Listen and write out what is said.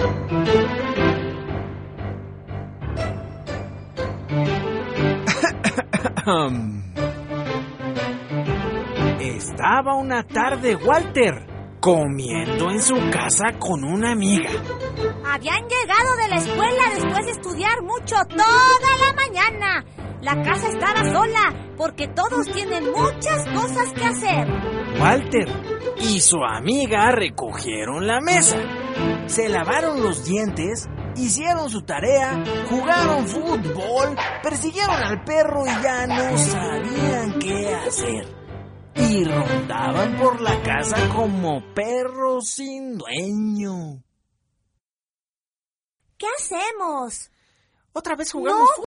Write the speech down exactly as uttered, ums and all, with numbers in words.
Estaba una tarde Walter comiendo en su casa con una amiga. Habían llegado de la escuela después de estudiar mucho toda la mañana. La casa estaba sola porque todos tienen muchas cosas que hacer. Walter y su amiga recogieron la mesa, se lavaron los dientes, hicieron su tarea, jugaron fútbol, persiguieron al perro y ya no sabían qué hacer. Y rondaban por la casa como perros sin dueño. ¿Qué hacemos? Otra vez jugamos No, fútbol.